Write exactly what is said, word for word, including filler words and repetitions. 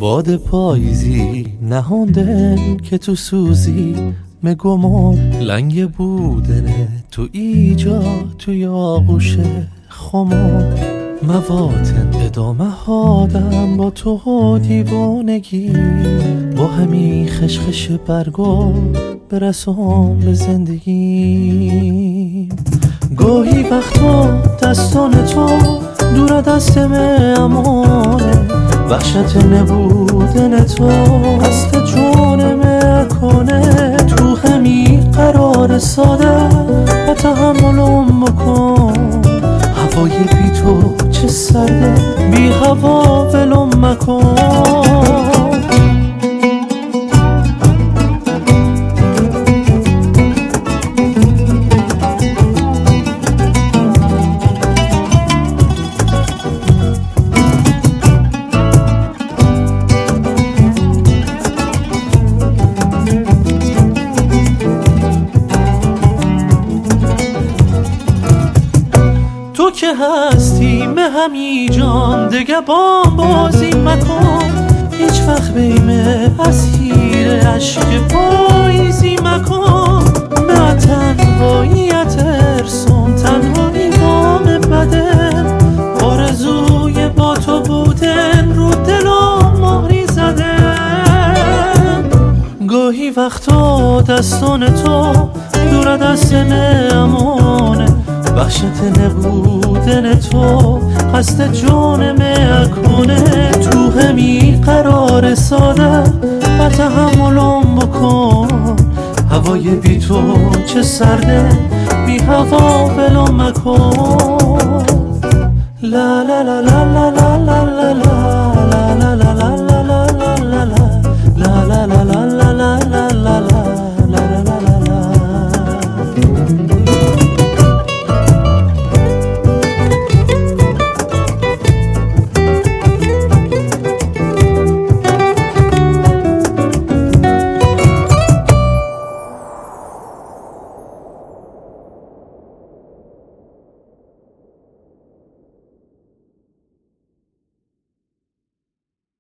باد پاییزی نهوندن که تو سوزی مگمون لنگ بودنه تو ایجا توی آغوش خمون مواتن ادامه هادم با تو دیوانگی با همین خشخش برگو برسم به زندگی. گاهی وقتا دستان تو دور دستم امانه وحشت نبودن تو هست جونم کنه تو همین قرار ساده و تحملم بکن. هوای بی تو چه سرده بی هوا ولم مکن. تو که هستی به همی جان دیگه با بازی مکن. هیچ وقت بیمه اسیر عشق پاییزی مکن. نه تنهاییت ارسون تنهایی وام بدن آرزوی با تو بودن رو دلم مهری زدن. گاهی وقتا دستان تو دور دستم امانه وحشت نبودن تو قصد جانم کنه تو همی قرار ساده و تحملم بکن. هوای بی تو چه سرده بی هوا ولم مکن. لا لا لا لا لا